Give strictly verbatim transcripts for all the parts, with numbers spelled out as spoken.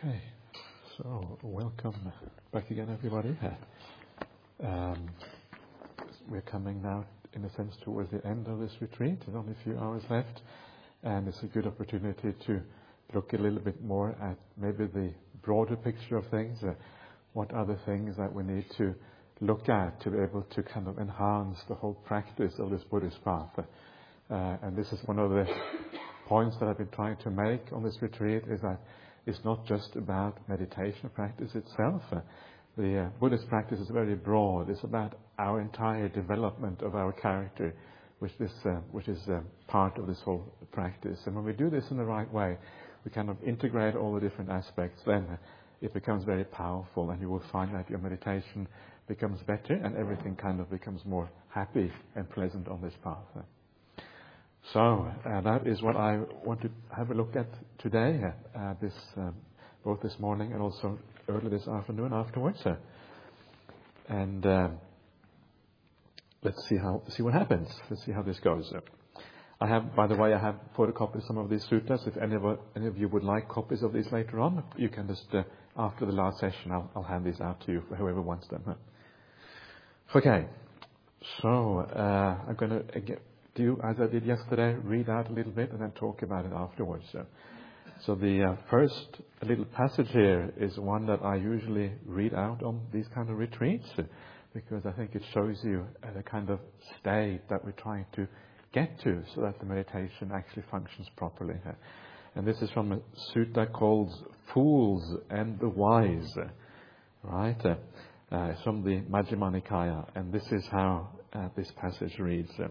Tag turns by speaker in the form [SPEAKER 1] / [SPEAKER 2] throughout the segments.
[SPEAKER 1] Okay, so welcome back again, everybody. Um, we're coming now, in a sense, towards the end of this retreat. There's only a few hours left, and it's a good opportunity to look a little bit more at maybe the broader picture of things. Uh, what are the things that we need to look at to be able to kind of enhance the whole practice of this Buddhist path? Uh, and this is one of the points that I've been trying to make on this retreat, is that it's not just about meditation practice itself. Uh, the uh, Buddhist practice is very broad. It's about our entire development of our character, which is, uh, which is uh, part of this whole practice. And when we do this in the right way, we kind of integrate all the different aspects, then uh, it becomes very powerful, and you will find that your meditation becomes better and everything kind of becomes more happy and pleasant on this path. Uh, So uh, that is what I want to have a look at today, uh, this um, both this morning and also early this afternoon afterwards. Uh, and um, let's see how see what happens. Let's see how this goes. Uh, I have, by the way, I have photocopied some of these suttas. If any of any of you would like copies of these later on, you can just uh, after the last session, I'll, I'll hand these out to you for whoever wants them. Uh. Okay, so uh, I'm going to again. do, as I did yesterday, read out a little bit and then talk about it afterwards. So, so the uh, first little passage here is one that I usually read out on these kind of retreats, uh, because I think it shows you uh, the kind of state that we're trying to get to so that the meditation actually functions properly. Uh, and this is from a sutta called Fools and the Wise, uh, right? Uh, uh, it's from the Majjhima Nikaya, and this is how uh, this passage reads. Uh,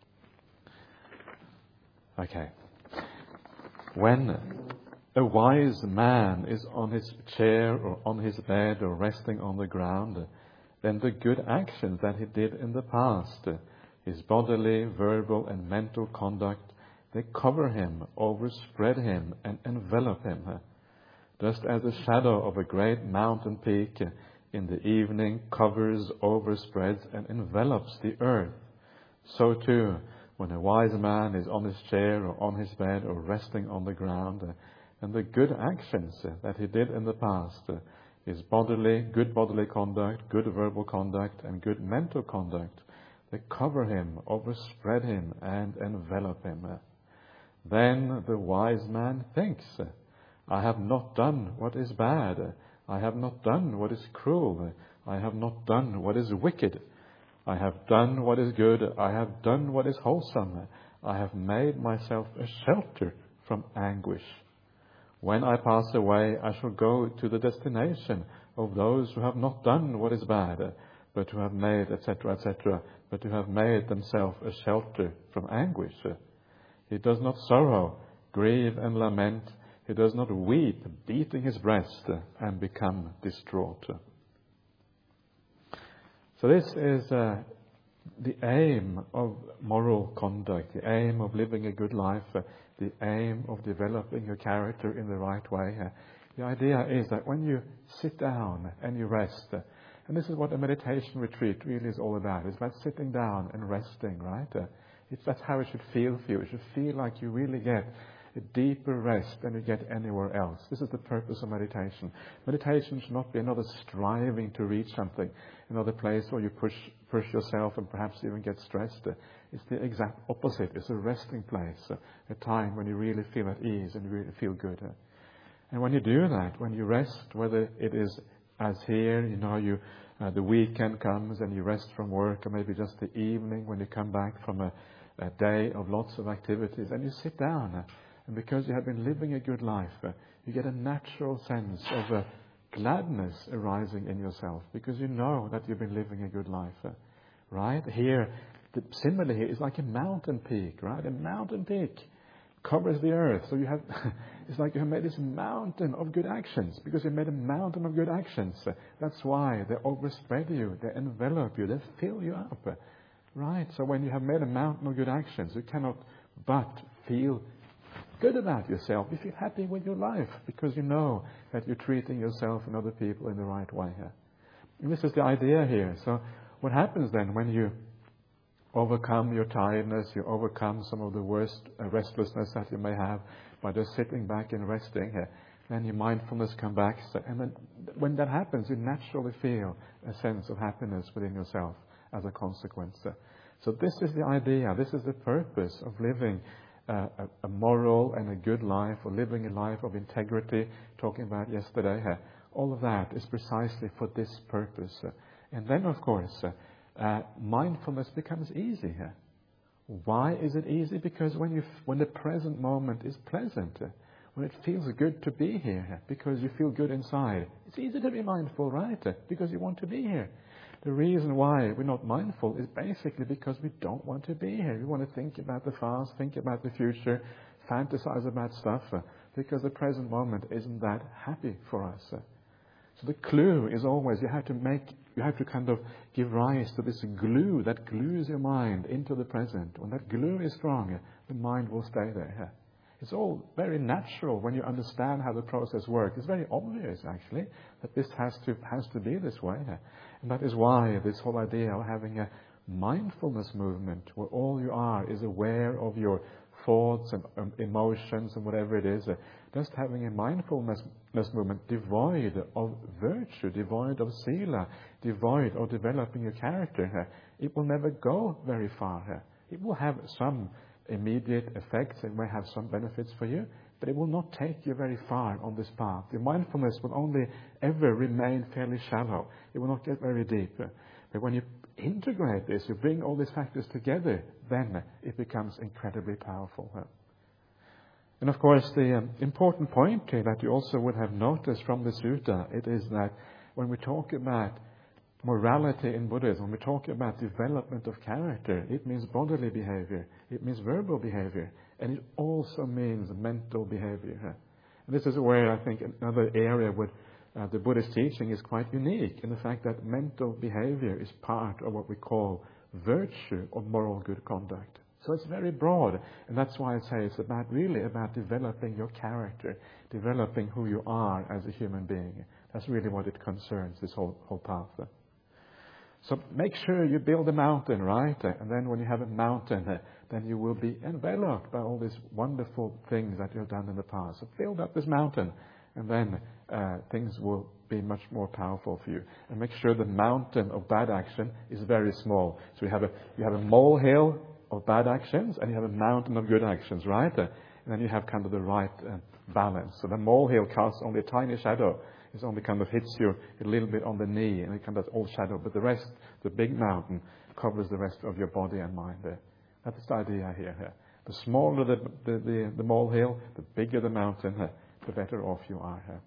[SPEAKER 1] Okay. When a wise man is on his chair or on his bed or resting on the ground, then the good actions that he did in the past, his bodily, verbal and mental conduct, they cover him, overspread him and envelop him. Just as the shadow of a great mountain peak in the evening covers, overspreads and envelops the earth, so too when a wise man is on his chair or on his bed or resting on the ground, uh, and the good actions uh, that he did in the past, uh, his bodily, good bodily conduct, good verbal conduct, and good mental conduct, they cover him, overspread him, and envelop him. Uh, then the wise man thinks, uh, I have not done what is bad. Uh, I have not done what is cruel. Uh, I have not done what is wicked. I have done what is good, I have done what is wholesome, I have made myself a shelter from anguish. When I pass away, I shall go to the destination of those who have not done what is bad, but who have made, et cetera, et cetera, but who have made themselves a shelter from anguish. He does not sorrow, grieve and lament, he does not weep, beating his breast, and become distraught. So this is uh, the aim of moral conduct, the aim of living a good life, uh, the aim of developing your character in the right way. Uh, the idea is that when you sit down and you rest, uh, and this is what a meditation retreat really is all about. It's about sitting down and resting, right? Uh, it's, that's how it should feel for you. It should feel like you really get a deeper rest than you get anywhere else. This is the purpose of meditation. Meditation should not be another striving to reach something, another place where you push push yourself and perhaps even get stressed. It's the exact opposite. It's a resting place, a time when you really feel at ease and you really feel good. And when you do that, when you rest, whether it is as here, you know, you uh, the weekend comes and you rest from work, or maybe just the evening when you come back from a, a day of lots of activities, and you sit down. And because you have been living a good life, uh, you get a natural sense of uh, gladness arising in yourself, because you know that you've been living a good life. Uh, right? Here, the simile here is like a mountain peak, right? A mountain peak covers the earth. So you have, it's like you have made this mountain of good actions, because you made a mountain of good actions. Uh, that's why they overspread you, they envelop you, they fill you up. Uh, right? So when you have made a mountain of good actions, you cannot but feel good about yourself. You feel happy with your life because you know that you're treating yourself and other people in the right way here. And this is the idea here. So what happens then when you overcome your tiredness, you overcome some of the worst uh, restlessness that you may have by just sitting back and resting here, then your mindfulness comes back. And then when that happens, you naturally feel a sense of happiness within yourself as a consequence. So this is the idea, this is the purpose of living uh, a, a moral and a good life, or living a life of integrity, talking about yesterday. Uh, all of that is precisely for this purpose. Uh, and then, of course, uh, uh, mindfulness becomes easy here. Why is it easy? Because when you, f- when the present moment is pleasant, uh, when it feels good to be here, because you feel good inside, it's easy to be mindful, right? Uh, because you want to be here. The reason why we're not mindful is basically because we don't want to be here. We want to think about the past, think about the future, fantasize about stuff, uh, because the present moment isn't that happy for us. Uh. So the clue is always you have to make, you have to kind of give rise to this glue that glues your mind into the present. When that glue is strong, uh, the mind will stay there. Uh. It's all very natural when you understand how the process works. It's very obvious, actually, that this has to has to be this way. And that is why this whole idea of having a mindfulness movement, where all you are is aware of your thoughts and um, emotions and whatever it is, uh, just having a mindfulness movement devoid of virtue, devoid of sila, devoid of developing your character, uh, it will never go very far. Uh. It will have some immediate effects, it may have some benefits for you, but it will not take you very far on this path. Your mindfulness will only ever remain fairly shallow. It will not get very deep. But when you integrate this, you bring all these factors together, then it becomes incredibly powerful. And of course, the um, important point here that you also would have noticed from the sutta, it is that when we talk about morality in Buddhism, when we talk about development of character, it means bodily behavior, it means verbal behavior, and it also means mental behavior. And this is where I think another area where uh, the Buddhist teaching is quite unique, in the fact that mental behavior is part of what we call virtue or moral good conduct. So it's very broad, and that's why I say it's about really about developing your character, developing who you are as a human being. That's really what it concerns, this whole whole path. So make sure you build a mountain, right? And then when you have a mountain, then you will be enveloped by all these wonderful things that you've done in the past. So build up this mountain, and then uh, things will be much more powerful for you. And make sure the mountain of bad action is very small. So you have a you have a molehill of bad actions, and you have a mountain of good actions, right? And then you have kind of the right uh, balance. So the molehill casts only a tiny shadow. It only kind of hits you a little bit on the knee, and it kind of all shadow. But the rest, the big mountain, covers the rest of your body and mind. There, that's the idea here. here. The smaller the the, the, the molehill, the bigger the mountain, uh, the better off you are. Here.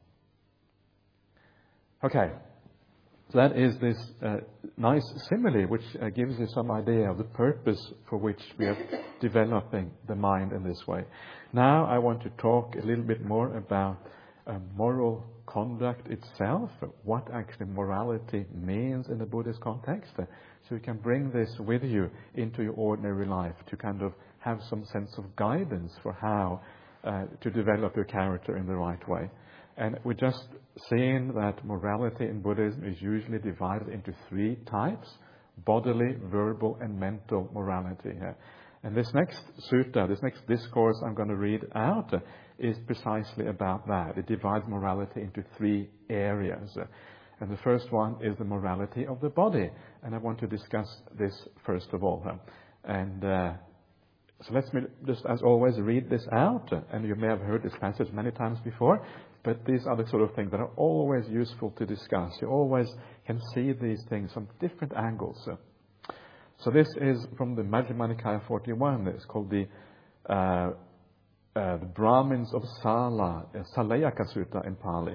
[SPEAKER 1] Okay, so that is this uh, nice simile, which uh, gives you some idea of the purpose for which we are developing the mind in this way. Now, I want to talk a little bit more about uh, moral conduct itself, what actually morality means in the Buddhist context, uh, so you can bring this with you into your ordinary life to kind of have some sense of guidance for how uh, to develop your character in the right way. And we're just seeing that morality in Buddhism is usually divided into three types: bodily, verbal, and mental morality. Uh, and this next sutta, this next discourse I'm going to read out, uh, is precisely about that. It divides morality into three areas. Uh, and the first one is the morality of the body. And I want to discuss this first of all. Uh, and uh, so let's just, as always, read this out. Uh, and you may have heard this passage many times before. But these are the sort of things that are always useful to discuss. You always can see these things from different angles. Uh, so this is from the Majjhima Nikaya forty-one. It's called the uh, Uh, the Brahmins of Sala, uh, Salayaka Sutta in Pali.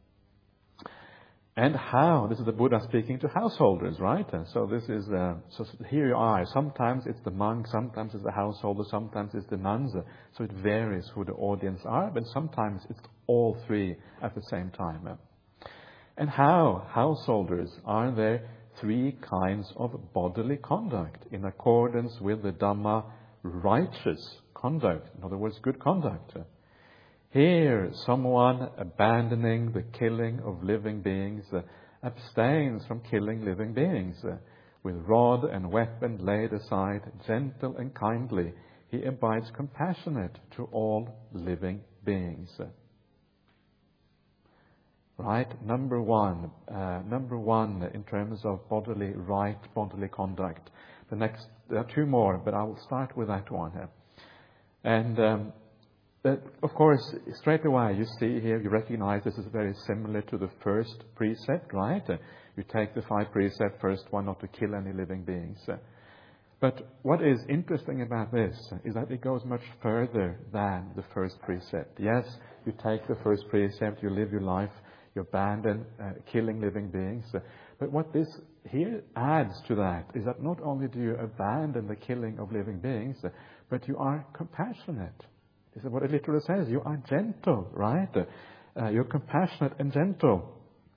[SPEAKER 1] And how, this is the Buddha speaking to householders, right? And so this is, uh, so here you are. Sometimes it's the monk, sometimes it's the householder, sometimes it's the nuns. So it varies who the audience are, but sometimes it's all three at the same time. And how, householders, are there three kinds of bodily conduct in accordance with the Dhamma, righteous conduct, in other words, good conduct. Here, someone abandoning the killing of living beings uh, abstains from killing living beings. Uh, with rod and weapon laid aside, gentle and kindly, he abides compassionate to all living beings. right? Number one, uh, number one in terms of bodily right, bodily conduct. The next, there are two more, but I will start with that one here. And um, but of course, straight away you see here, you recognize this is very similar to the first precept, right? Uh, you take the five precepts, first one, not to kill any living beings. Uh, but what is interesting about this is that it goes much further than the first precept. Yes, you take the first precept, you live your life, you abandon uh, killing living beings. Uh, but what this here adds to that is that not only do you abandon the killing of living beings, uh, but you are compassionate. This is what it literally says. You are gentle, right? Uh, you're compassionate and gentle,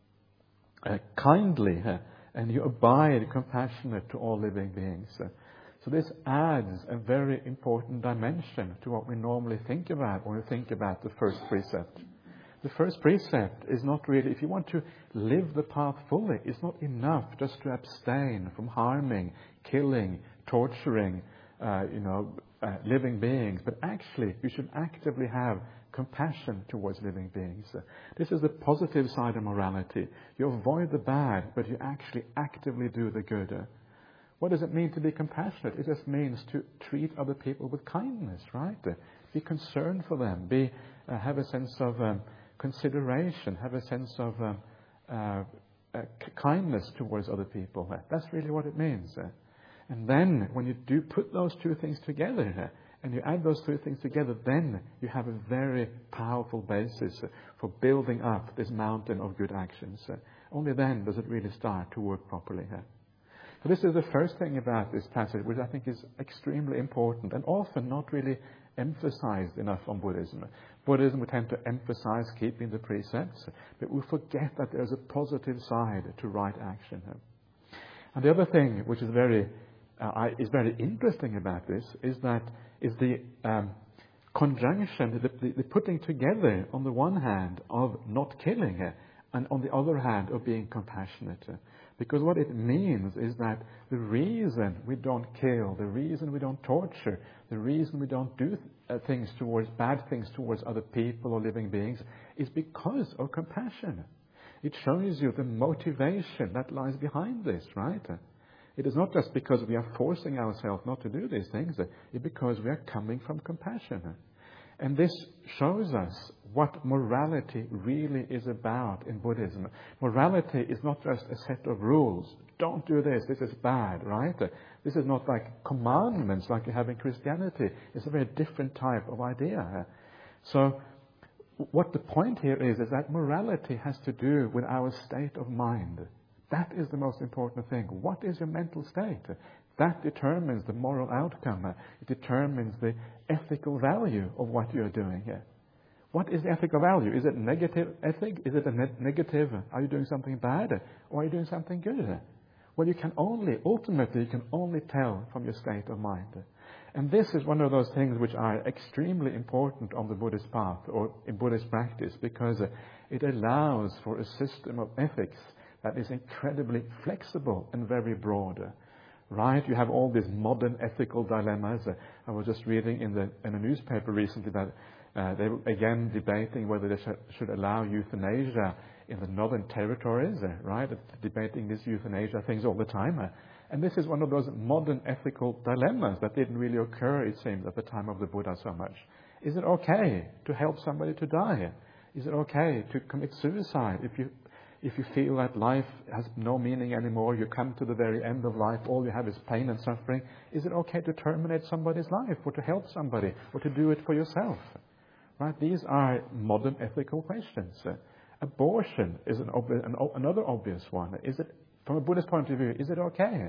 [SPEAKER 1] uh, kindly, uh, and you abide compassionate to all living beings. Uh, so this adds a very important dimension to what we normally think about when we think about the first precept. The first precept is not really, if you want to live the path fully, it's not enough just to abstain from harming, killing, torturing, uh, you know, Uh, living beings, but actually you should actively have compassion towards living beings. Uh, this is the positive side of morality. You avoid the bad, but you actually actively do the good. Uh, what does it mean to be compassionate? It just means to treat other people with kindness, right? Uh, be concerned for them. Be uh, have a sense of um, consideration. Have a sense of um, uh, uh, kindness towards other people. Uh, that's really what it means. Uh, And then, when you do put those two things together, uh, and you add those two things together, then you have a very powerful basis uh, for building up this mountain of good actions. Uh, only then does it really start to work properly. Uh. So this is the first thing about this passage, which I think is extremely important and often not really emphasized enough on Buddhism. Buddhism, we tend to emphasize keeping the precepts, but we forget that there's a positive side to right action. Uh. And the other thing, which is very Uh, I, is very interesting about this is that is the um, conjunction, the, the, the putting together on the one hand of not killing uh, and on the other hand of being compassionate. Uh, because what it means is that the reason we don't kill, the reason we don't torture, the reason we don't do th- uh, things towards bad things towards other people or living beings is because of compassion. It shows you the motivation that lies behind this, right? Uh, It is not just because we are forcing ourselves not to do these things. It's because we are coming from compassion. And this shows us what morality really is about in Buddhism. Morality is not just a set of rules. Don't do this. This is bad, right? This is not like commandments like you have in Christianity. It's a very different type of idea. So what the point here is, is that morality has to do with our state of mind. That is the most important thing. What is your mental state? That determines the moral outcome. It determines the ethical value of what you're doing here. What is the ethical value? Is it negative ethic? Is it a ne- negative? Are you doing something bad? Or are you doing something good? Well, you can only, ultimately, you can only tell from your state of mind. And this is one of those things which are extremely important on the Buddhist path or in Buddhist practice, because it allows for a system of ethics that is incredibly flexible and very broad. Right? You have all these modern ethical dilemmas. Uh, I was just reading in, the, in a newspaper recently that uh, they were again debating whether they sh- should allow euthanasia in the Northern Territories, uh, right? Debating these euthanasia things all the time. Uh, and this is one of those modern ethical dilemmas that didn't really occur, it seems, at the time of the Buddha so much. Is it okay to help somebody to die? Is it okay to commit suicide if you If you feel that life has no meaning anymore, you come to the very end of life, all you have is pain and suffering, is it okay to terminate somebody's life or to help somebody or to do it for yourself? Right? These are modern ethical questions. Uh, abortion is an obvi- an, another obvious one. Is it, from a Buddhist point of view, is it okay?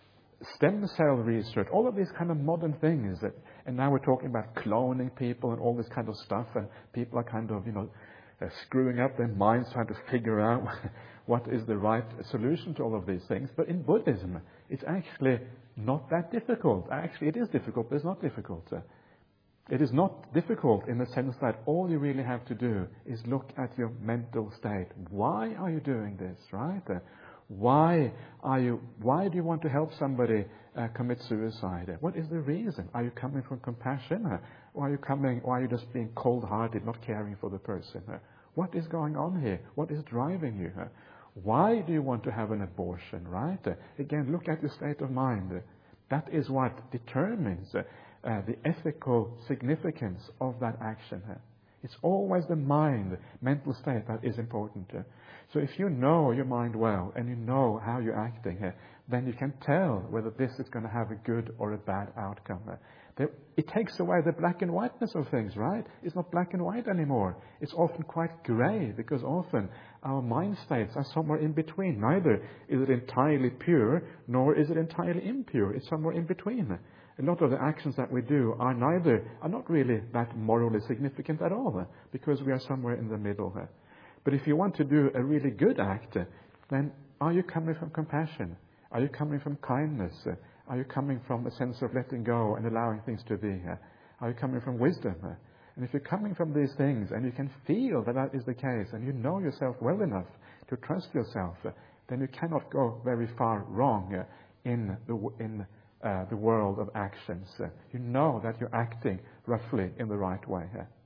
[SPEAKER 1] Stem cell research, all of these kind of modern things. That, and now we're talking about cloning people and all this kind of stuff, and people are kind of, you know, Uh, screwing up their minds, trying to figure out what is the right solution to all of these things. But in Buddhism, it's actually not that difficult. Actually, it is difficult, but it's not difficult. Uh, it is not difficult in the sense that all you really have to do is look at your mental state. Why are you doing this, right? Uh, why are you? Why do you want to help somebody uh, commit suicide? What is the reason? Are you coming from compassion? Uh, or are you coming, or are you just being cold-hearted, not caring for the person? Uh, What is going on here? What is driving you? Why do you want to have an abortion, right? Again, look at your state of mind. That is what determines uh, the ethical significance of that action. It's always the mind, mental state that is important. So if you know your mind well and you know how you're acting, then you can tell whether this is going to have a good or a bad outcome. It takes away the black and whiteness of things, right? It's not black and white anymore. It's often quite grey, because often our mind states are somewhere in between. Neither is it entirely pure, nor is it entirely impure. It's somewhere in between. A lot of the actions that we do are neither, are not really that morally significant at all, because we are somewhere in the middle. But if you want to do a really good act, then are you coming from compassion? Are you coming from kindness? Are you coming from a sense of letting go and allowing things to be? Are you coming from wisdom? And if you're coming from these things and you can feel that that is the case, and you know yourself well enough to trust yourself, then you cannot go very far wrong in the in uh, the world of actions. You know that you're acting roughly in the right way.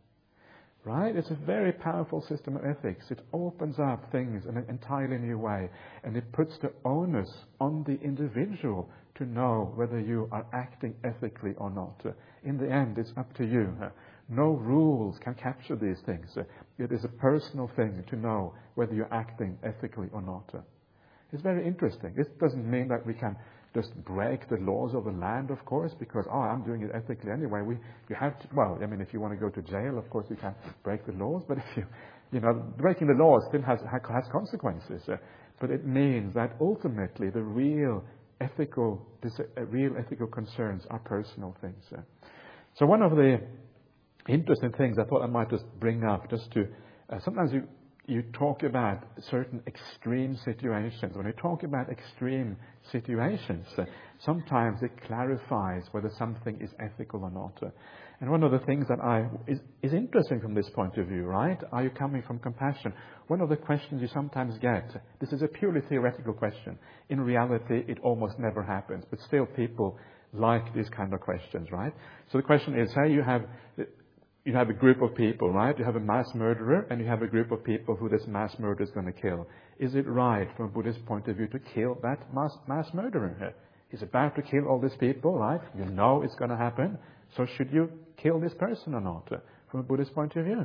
[SPEAKER 1] Right? It's a very powerful system of ethics. It opens up things in an entirely new way, and it puts the onus on the individual to know whether you are acting ethically or not. In the end, it's up to you. No rules can capture these things. It is a personal thing to know whether you're acting ethically or not. It's very interesting. This doesn't mean that we can just break the laws of the land, of course, because, oh, I'm doing it ethically anyway. We, you have to, well, I mean, if you want to go to jail, of course, you can break the laws, but if you, you know, breaking the laws still has, has consequences. Uh, but it means that ultimately the real ethical, uh, real ethical concerns are personal things. Uh. So one of the interesting things I thought I might just bring up, just to, uh, sometimes you, You talk about certain extreme situations. When you talk about extreme situations, uh, sometimes it clarifies whether something is ethical or not. Uh, and one of the things that I is, is interesting from this point of view, right? Are you coming from compassion? One of the questions you sometimes get, this is a purely theoretical question. In reality, it almost never happens, but still people like these kind of questions, right? So the question is, say you have... You have a group of people, right? You have a mass murderer, and you have a group of people who this mass murderer is going to kill. Is it right, from a Buddhist point of view, to kill that mass, mass murderer? He's about to kill all these people, right? You know it's going to happen. So should you kill this person or not, from a Buddhist point of view?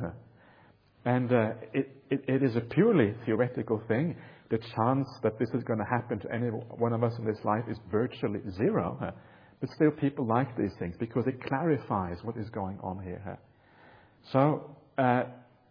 [SPEAKER 1] And uh, it, it, it is a purely theoretical thing. The chance that this is going to happen to any one of us in this life is virtually zero. But still people like these things because it clarifies what is going on here. So, uh,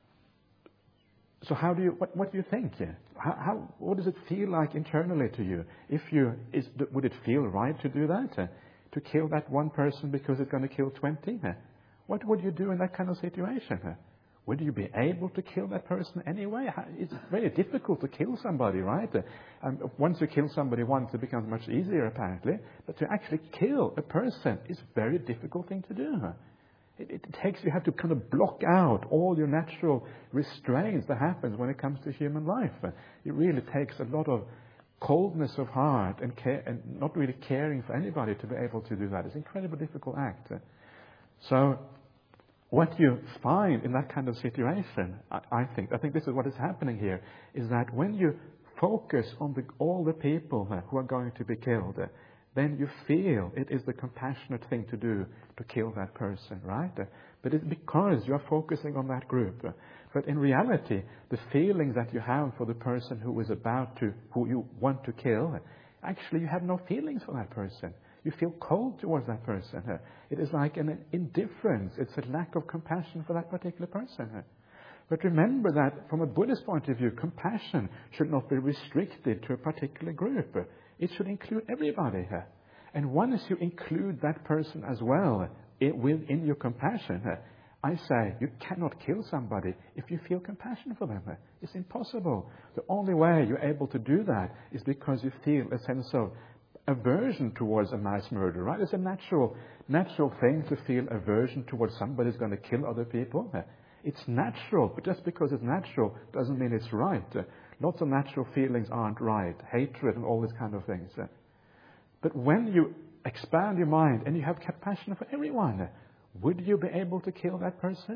[SPEAKER 1] so how do you? What, what do you think? How, how? What does it feel like internally to you? If you, is, would it feel right to do that? Uh, to kill that one person because it's going to kill twenty? Uh, what would you do in that kind of situation? Uh, would you be able to kill that person anyway? How, it's very difficult to kill somebody, right? Uh, um, once you kill somebody once, it becomes much easier, apparently. But to actually kill a person is a very difficult thing to do. Uh, It, it takes, you have to kind of block out all your natural restraints that happens when it comes to human life. It really takes a lot of coldness of heart and care, and not really caring for anybody to be able to do that. It's an incredibly difficult act. So what you find in that kind of situation, I, I think, I think this is what is happening here, is that when you focus on the, all the people who are going to be killed, then you feel it is the compassionate thing to do to kill that person, right? But it's because you are focusing on that group. But in reality, the feelings that you have for the person who is about to, who you want to kill, actually you have no feelings for that person. You feel cold towards that person. It is like an indifference. It's a lack of compassion for that particular person. But remember that from a Buddhist point of view, compassion should not be restricted to a particular group. It should include everybody here. And once you include that person as well within your compassion, I say you cannot kill somebody if you feel compassion for them. It's impossible. The only way you're able to do that is because you feel a sense of aversion towards a mass murder, right? It's a natural, natural thing to feel aversion towards somebody who's going to kill other people. It's natural, but just because it's natural doesn't mean it's right. Lots of natural feelings aren't right, hatred and all these kind of things. But when you expand your mind and you have compassion for everyone, would you be able to kill that person?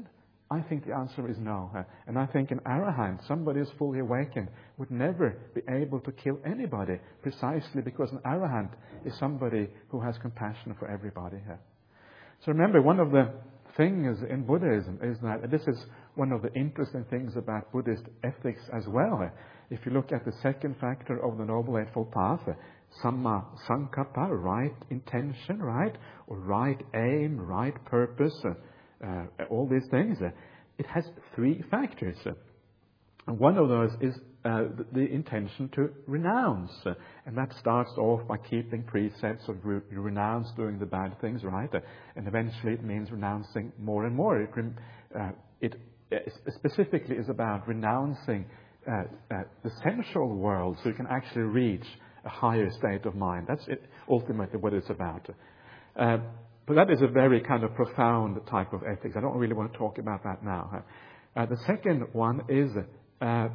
[SPEAKER 1] I think the answer is no. Uh, and I think an arahant, somebody who's fully awakened, would never be able to kill anybody, precisely because an arahant is somebody who has compassion for everybody. Uh. So remember, one of the things in Buddhism is that, and this is one of the interesting things about Buddhist ethics as well. Uh, if you look at the second factor of the Noble Eightfold Path, uh, Samma Sankappa, right intention, right? Or right aim, right purpose, uh, uh, all these things. Uh, it has three factors. Uh, and one of those is uh, the, the intention to renounce. Uh, and that starts off by keeping precepts of re- renounce doing the bad things, right? Uh, and eventually it means renouncing more and more. It, uh, it uh, specifically is about renouncing uh, uh, the sensual world so you can actually reach a higher state of mind. That's it, ultimately what it's about. Uh, but that is a very kind of profound type of ethics. I don't really want to talk about that now. Uh, the second one is uh, uh,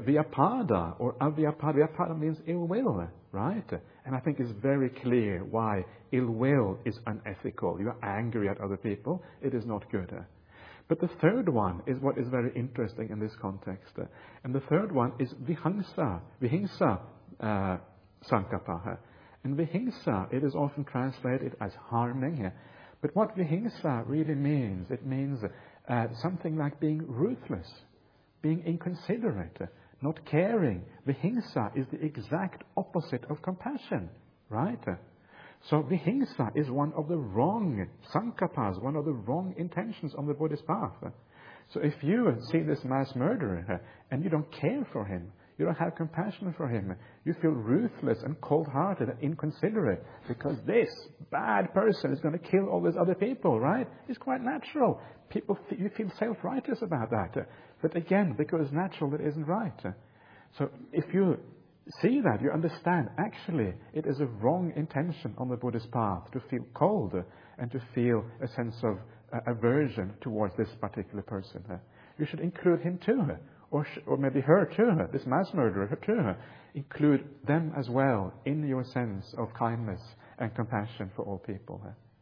[SPEAKER 1] vyapada or avyapada. Vyapada means ill will, right? And I think it's very clear why ill will is unethical. You are angry at other people. It is not good. But the third one is what is very interesting in this context. And the third one is vihangsa. Vihingsa. Uh, Sankappa. And vihingsa, it is often translated as harming. But what vihingsa really means, it means uh, something like being ruthless, being inconsiderate, not caring. Vihingsa is the exact opposite of compassion, right? So vihingsa is one of the wrong sankappas, one of the wrong intentions on the Buddhist path. So if you see this mass murderer and you don't care for him, you don't have compassion for him, you feel ruthless and cold-hearted and inconsiderate because this bad person is going to kill all these other people, right? It's quite natural. People, you feel self-righteous about that. But again, because it's natural, it isn't right. So if you see that, you understand, actually, it is a wrong intention on the Buddhist path to feel cold and to feel a sense of uh, aversion towards this particular person. You should include him too. Or, sh- or maybe her too, this mass murderer, her too. Include them as well in your sense of kindness and compassion for all people.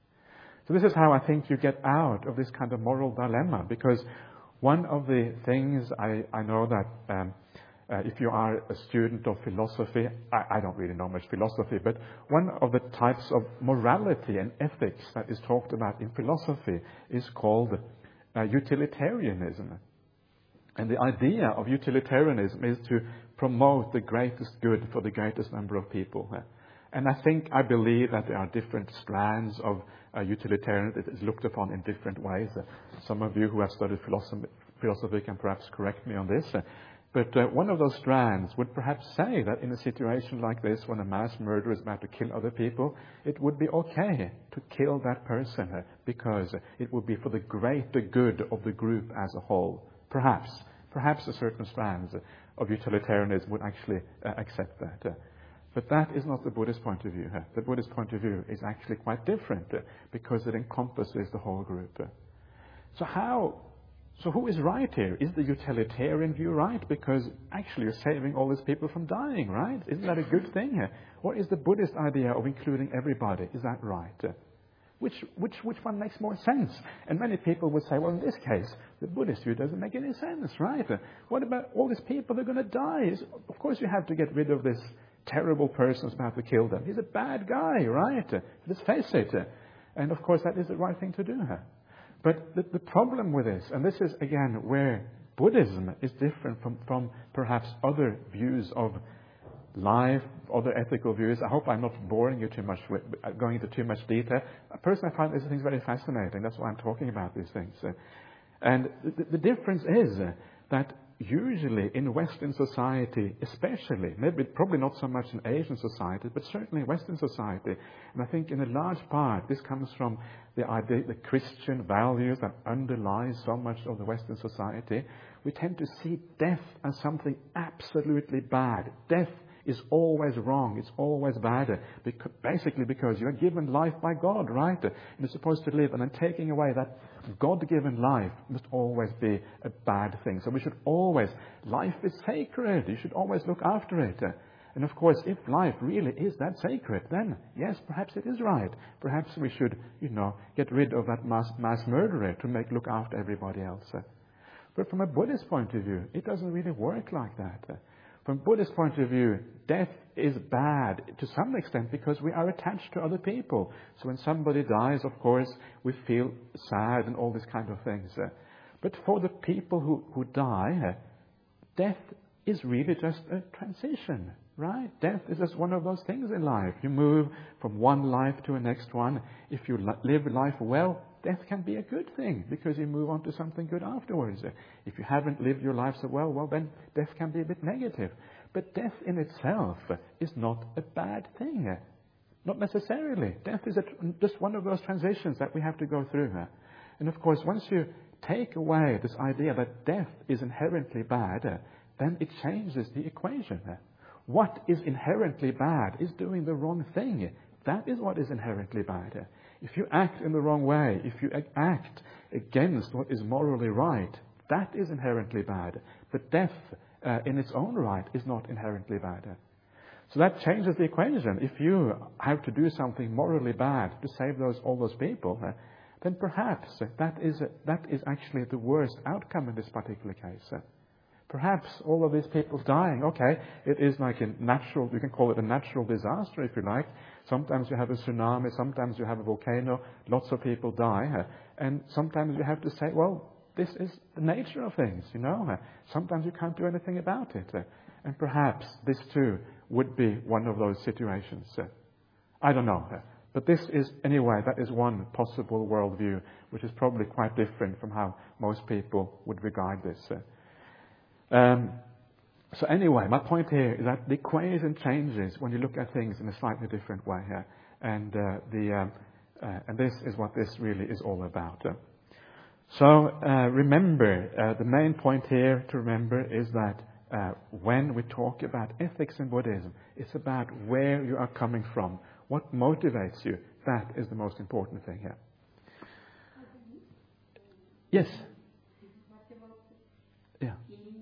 [SPEAKER 1] So this is how I think you get out of this kind of moral dilemma, because one of the things I, I know that um, uh, if you are a student of philosophy, I, I don't really know much philosophy, but one of the types of morality and ethics that is talked about in philosophy is called uh, utilitarianism. And the idea of utilitarianism is to promote the greatest good for the greatest number of people. And I think, I believe that there are different strands of uh, utilitarianism. It is looked upon in different ways. Uh, some of you who have studied philosophy, philosophy can perhaps correct me on this. Uh, but uh, one of those strands would perhaps say that in a situation like this, when a mass murderer is about to kill other people, it would be okay to kill that person uh, because it would be for the greater good of the group as a whole. Perhaps, perhaps a certain strands of utilitarianism would actually uh, accept that. Uh, but that is not the Buddhist point of view. Uh. The Buddhist point of view is actually quite different uh, because it encompasses the whole group. Uh. So how, so who is right here? Is the utilitarian view right? Because actually you're saving all these people from dying, right? Isn't that a good thing? Uh? Or is the Buddhist idea of including everybody, is that right? Uh? Which, which, which one makes more sense? And many people would say, well, in this case, the Buddhist view doesn't make any sense, right? What about all these people that are going to die? Of course you have to get rid of this terrible person who's about to kill them. He's a bad guy, right? Let's face it. And of course that is the right thing to do. But the, the problem with this, and this is again where Buddhism is different from, from perhaps other views of life, other ethical views. I hope I'm not boring you too much with going into too much detail. Personally, I find these things very fascinating. That's why I'm talking about these things. And the, the difference is that usually in Western society, especially, maybe probably not so much in Asian society, but certainly in Western society, and I think in a large part this comes from the idea, the Christian values that underlie so much of the Western society, we tend to see death as something absolutely bad. Death is always wrong. It's always bad. Because, basically because you're given life by God, right? And you're supposed to live. And then taking away that God-given life must always be a bad thing. So we should always, life is sacred. You should always look after it. And of course, if life really is that sacred, then yes, perhaps it is right. Perhaps we should, you know, get rid of that mass, mass murderer to make look after everybody else. But from a Buddhist point of view, it doesn't really work like that. From a Buddhist point of view, death is bad to some extent because we are attached to other people. So when somebody dies, of course, we feel sad and all these kind of things. But for the people who, who die, death is really just a transition, right? Death is just one of those things in life. You move from one life to a next one. If you live life well, death can be a good thing because you move on to something good afterwards. If you haven't lived your life so well, well then death can be a bit negative. But death in itself is not a bad thing. Not necessarily. Death is a, just one of those transitions that we have to go through. And of course, once you take away this idea that death is inherently bad, then it changes the equation. What is inherently bad is doing the wrong thing. That is what is inherently bad. If you act in the wrong way, if you act against what is morally right, that is inherently bad. But death uh, in its own right is not inherently bad. So that changes the equation. If you have to do something morally bad to save those all those people, uh, then perhaps that is, uh, that is actually the worst outcome in this particular case. Uh, Perhaps all of these people dying, okay, it is like a natural, you can call it a natural disaster if you like. Sometimes you have a tsunami, sometimes you have a volcano, lots of people die. And sometimes you have to say, well, this is the nature of things, you know. Sometimes you can't do anything about it. And perhaps this too would be one of those situations. I don't know. But this is, anyway, that is one possible worldview, which is probably quite different from how most people would regard this. Um, so anyway, my point here is that the equation changes when you look at things in a slightly different way here, and uh, the um, uh, and this is what this really is all about. Uh, so uh, remember, uh, the main point here to remember is that uh, when we talk about ethics in Buddhism, it's about where you are coming from, what motivates you. That is the most important thing here. Yes. Yeah.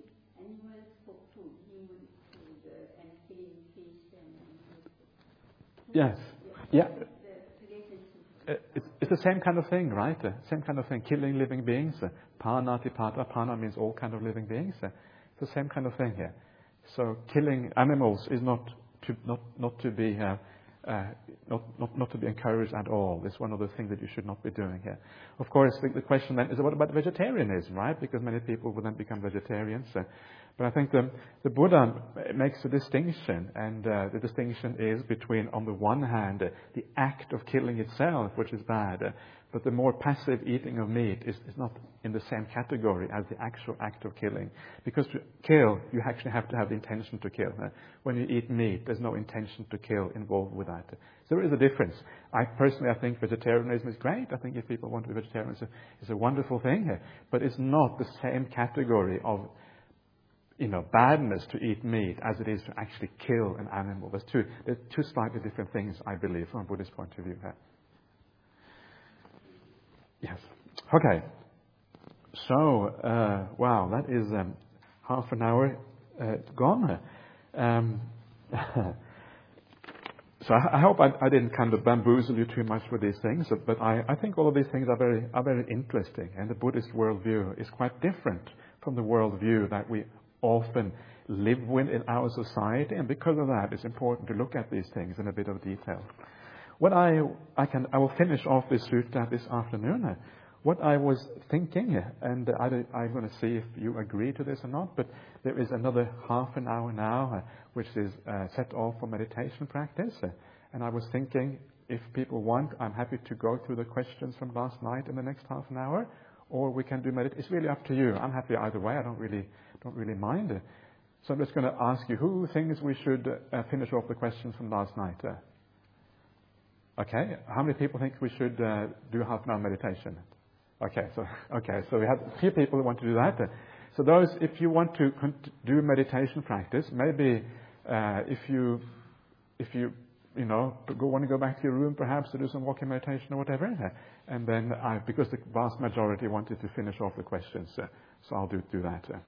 [SPEAKER 1] Yes. Yeah. Uh, it's, it's the same kind of thing, right? Uh, same kind of thing. Killing living beings. Uh, Panatipata. Pana means all kind of living beings. Uh, it's the same kind of thing here. So killing animals is not to not not to be uh, uh, not, not not to be encouraged at all. It's one of the things that you should not be doing here. Of course, the, the question then is what about vegetarianism, right? Because many people will then become vegetarians. Uh, But I think the, the Buddha makes a distinction, and uh, the distinction is between, on the one hand, uh, the act of killing itself, which is bad, uh, but the more passive eating of meat is, is not in the same category as the actual act of killing. Because to kill, you actually have to have the intention to kill. Uh, when you eat meat, there's no intention to kill involved with that. So there is a difference. I personally, I think vegetarianism is great. I think if people want to be vegetarian, it's a, it's a wonderful thing. Uh, but it's not the same category of you know, badness to eat meat as it is to actually kill an animal. There's two, there's two slightly different things, I believe, from a Buddhist point of view here. Yes. Okay. So, uh, wow, that is um, half an hour uh, gone. Um, so I, I hope I, I didn't kind of bamboozle you too much with these things, but I, I think all of these things are very, are very interesting, and the Buddhist worldview is quite different from the worldview that we often live with in our society, and because of that, it's important to look at these things in a bit of detail. What I I can I will finish off this sutta this afternoon. What I was thinking, and I, I'm going to see if you agree to this or not, but there is another half an hour now, which is uh, set off for meditation practice, and I was thinking, if people want, I'm happy to go through the questions from last night in the next half an hour, or we can do meditation. It's really up to you. I'm happy either way. I don't really don't really mind. So I'm just going to ask you, who thinks we should uh, finish off the questions from last night? Uh, okay. How many people think we should uh, do half an hour meditation? Okay. So okay. So we have a few people who want to do that. Uh, so those, if you want to cont- do meditation practice, maybe uh, if you if you you know, go, want to go back to your room perhaps to do some walking meditation or whatever. And then, I, because the vast majority wanted to finish off the questions, uh, so I'll do, do that. Uh.